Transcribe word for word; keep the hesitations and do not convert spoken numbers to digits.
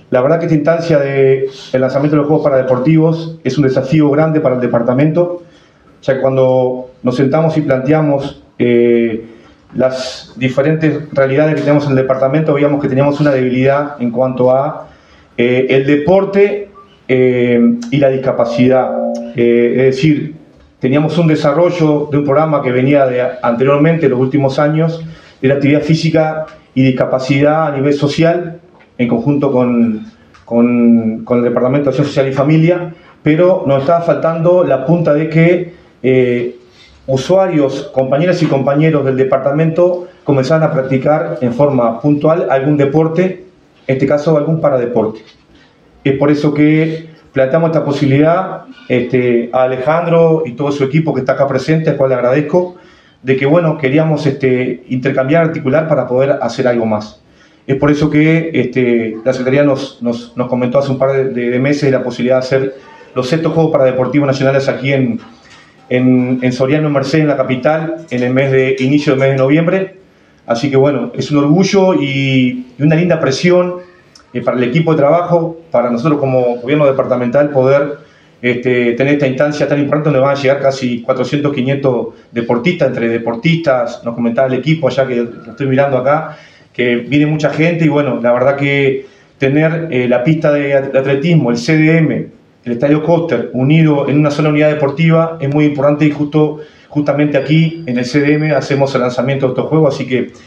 La verdad que esta instancia del lanzamiento de los Juegos Paradeportivos es un desafío grande para el departamento, ya que cuando nos sentamos y planteamos eh, las diferentes realidades que tenemos en el departamento, veíamos que teníamos una debilidad en cuanto a eh, el deporte eh, y la discapacidad. Eh, es decir, teníamos un desarrollo de un programa que venía de anteriormente, los últimos años, de la actividad física y discapacidad a nivel social, en conjunto con, con, con el Departamento de Acción Social y Familia, pero nos estaba faltando la punta de que eh, usuarios, compañeras y compañeros del departamento comenzaran a practicar en forma puntual algún deporte, en este caso algún paradeporte. Es por eso que planteamos esta posibilidad este, a Alejandro y todo su equipo que está acá presente, al cual le agradezco, de que bueno, queríamos este, intercambiar, articular para poder hacer algo más. Es por eso que este, la Secretaría nos, nos, nos comentó hace un par de, de meses la posibilidad de hacer los sextos Juegos Paradeportivos Nacionales aquí en, en, en Soriano, Merced, en la capital, en el mes de inicio del mes de noviembre. Así que bueno, es un orgullo y, y una linda presión eh, para el equipo de trabajo, para nosotros como gobierno departamental poder este, tener esta instancia tan importante donde van a llegar casi cuatrocientos, quinientos deportistas, entre deportistas, nos comentaba el equipo allá que lo estoy mirando acá, que viene mucha gente y bueno, la verdad que tener eh, la pista de atletismo, el C D M, el Estadio Coster, unido en una sola unidad deportiva es muy importante y justo, justamente aquí en el C D M hacemos el lanzamiento de estos juegos, así que